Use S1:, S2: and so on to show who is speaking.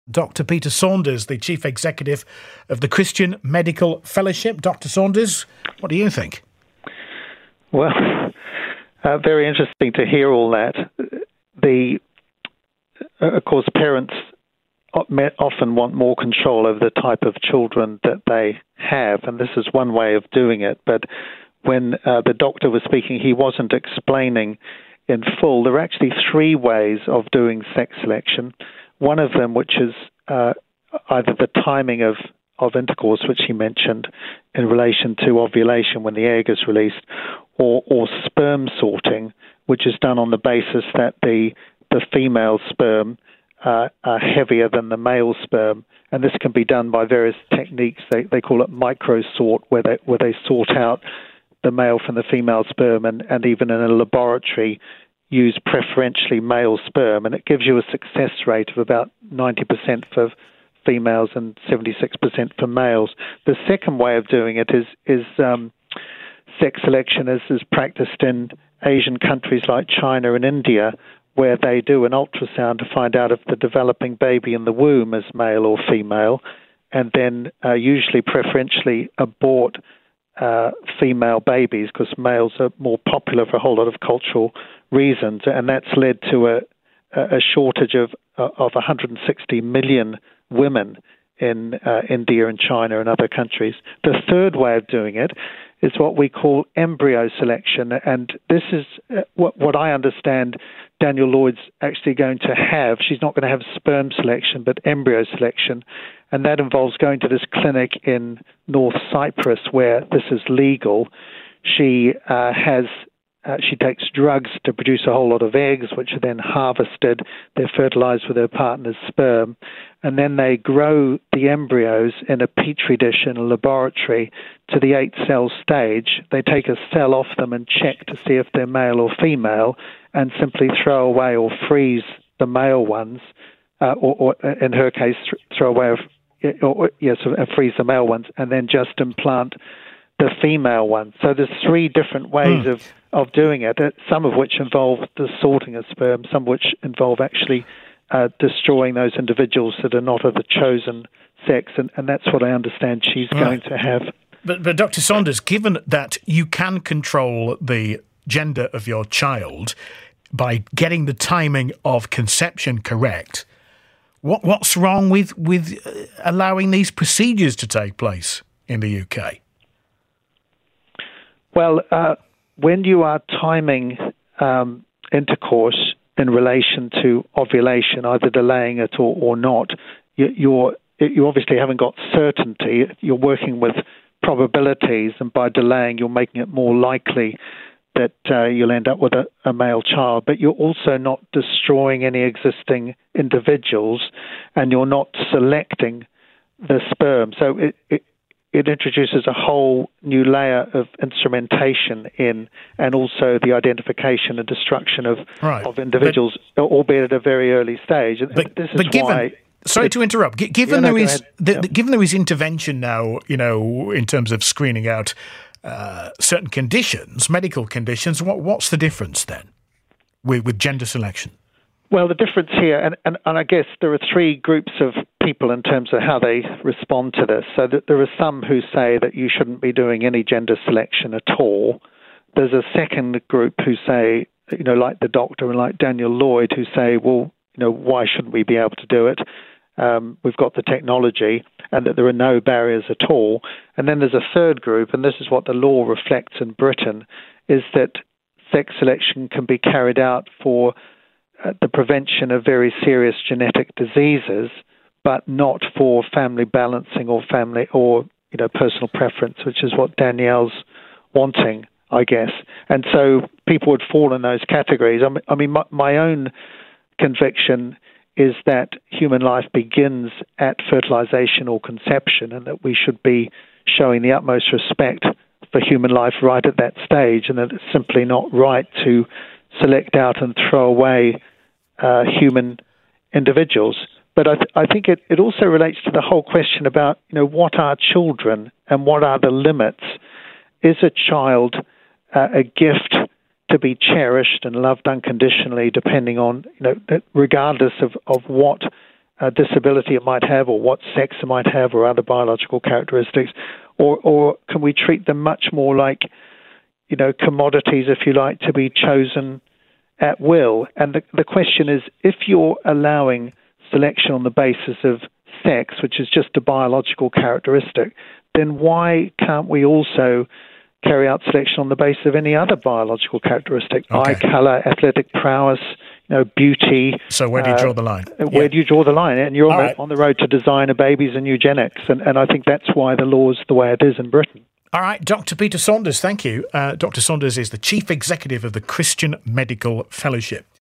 S1: Dr. Peter Saunders, the Chief Executive of the Christian Medical Fellowship. Dr. Saunders, what do you think?
S2: Well, very interesting to hear all that. Of course, parents often want more control over the type of children that they have, and this is one way of doing it. But when the doctor was speaking, he wasn't explaining in full. There are actually three ways of doing sex selection. One of them, which is either the timing of intercourse, which he mentioned in relation to ovulation when the egg is released, or sperm sorting, which is done on the basis that the female sperm are heavier than the male sperm, and this can be done by various techniques. They call it microsort, where they sort out the male from the female sperm, and even in a laboratory use preferentially male sperm, and it gives you a success rate of about 90% for females and 76% for males. The second way of doing it is sex selection as is practiced in Asian countries like China and India, where they do an ultrasound to find out if the developing baby in the womb is male or female, and then usually preferentially abort female babies because males are more popular for a whole lot of cultural reasons, and that's led to a shortage of 160 million women in India and China and other countries. The third way of doing it is what we call embryo selection, and this is what I understand Danielle Lloyd's actually going to have. She's not going to have sperm selection, but embryo selection, and that involves going to this clinic in North Cyprus where this is legal. She takes drugs to produce a whole lot of eggs, which are then harvested. They're fertilized with her partner's sperm, and then they grow the embryos in a petri dish in a laboratory to the 8-cell stage. They take a cell off them and check to see if they're male or female, and simply throw away or freeze the male ones, or in her case, freeze the male ones, and then just implant the female one. So there's three different ways of doing it, some of which involve the sorting of sperm, some of which involve actually destroying those individuals that are not of the chosen sex, and that's what I understand she's going to have.
S1: But Dr. Saunders, given that you can control the gender of your child by getting the timing of conception correct, what's wrong with allowing these procedures to take place in the UK?
S2: Well, when you are timing intercourse in relation to ovulation, either delaying it or not, you obviously haven't got certainty. You're working with probabilities, and by delaying, you're making it more likely that you'll end up with a male child. But you're also not destroying any existing individuals, and you're not selecting the sperm. So it introduces a whole new layer of instrumentation in, and also the identification and destruction of individuals, albeit at a very early stage.
S1: Sorry to interrupt. Given there is intervention now, in terms of screening out certain conditions, medical conditions, what's the difference then with gender selection?
S2: Well, the difference here, and I guess there are three groups of people in terms of how they respond to this. So that there are some who say that you shouldn't be doing any gender selection at all. There's a second group who say, like the doctor and like Danielle Lloyd, who say, well, why shouldn't we be able to do it? We've got the technology, and that there are no barriers at all. And then there's a third group, and this is what the law reflects in Britain, is that sex selection can be carried out for the prevention of very serious genetic diseases, but not for family balancing or personal preference, which is what Danielle's wanting, I guess. And so people would fall in those categories. I mean, my own conviction is that human life begins at fertilization or conception, and that we should be showing the utmost respect for human life right at that stage, and that it's simply not right to select out and throw away human individuals. But I think it also relates to the whole question about, what are children and what are the limits? Is a child a gift to be cherished and loved unconditionally, depending on, regardless of what disability it might have, or what sex it might have, or other biological characteristics, or can we treat them much more like, commodities, if you like, to be chosen at will? And the question is, if you're allowing selection on the basis of sex, which is just a biological characteristic, then why can't we also carry out selection on the basis of any other biological characteristic?
S1: Okay.
S2: Eye colour, athletic prowess, beauty.
S1: So where do you draw the line?
S2: Where do you draw the line? And you're
S1: Right.
S2: on the road to designer babies and eugenics. And I think that's why the law's the way it is in Britain.
S1: All right, Dr. Peter Saunders, thank you. Dr. Saunders is the Chief Executive of the Christian Medical Fellowship.